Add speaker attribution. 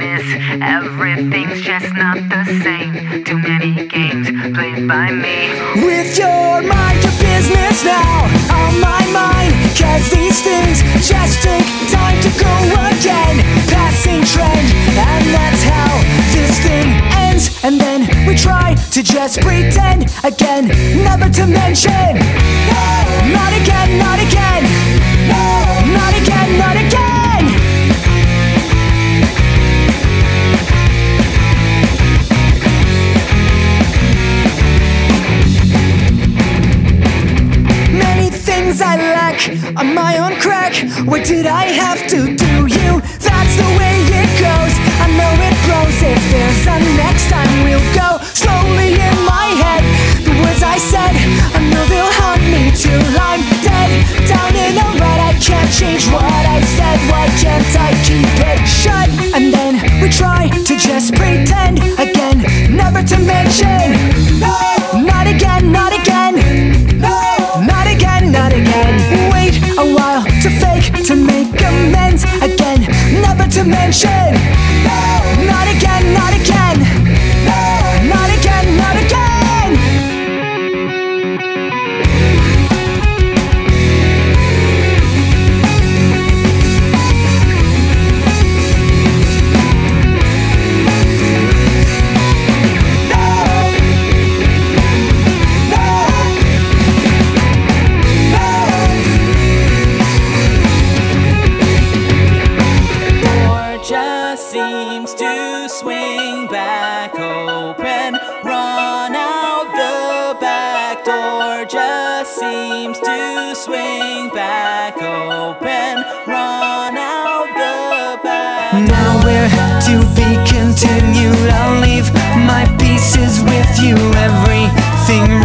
Speaker 1: is everything's just not the same. Too many games played by me.
Speaker 2: With your mind your business now on my mind, 'cause these things just take time to go again. Passing trend, and that's how this thing ends. And then we try to just pretend again, never to mention. No, not again, not again. No, not again, not again. Many things I lack on my own crack. What did I have to do you? That's the way it goes. I know it blows. If there's a next time, we'll go slowly in my head. The words I said, I know they'll haunt me till I'm dead. Down in a rut, I can't change what I said. Why can't I keep it shut? And then we try to just pretend again, never to mention. No, not again, not again. No, not again, not again. Wait a while to fake, to make amends again, never to mention. No, not again, not again. No, not again, not again.
Speaker 3: Seems to swing back open. Run out the back door. Just seems to swing back open. Run out the back door.
Speaker 2: Now we're to be continued. I'll leave my pieces with you. Everything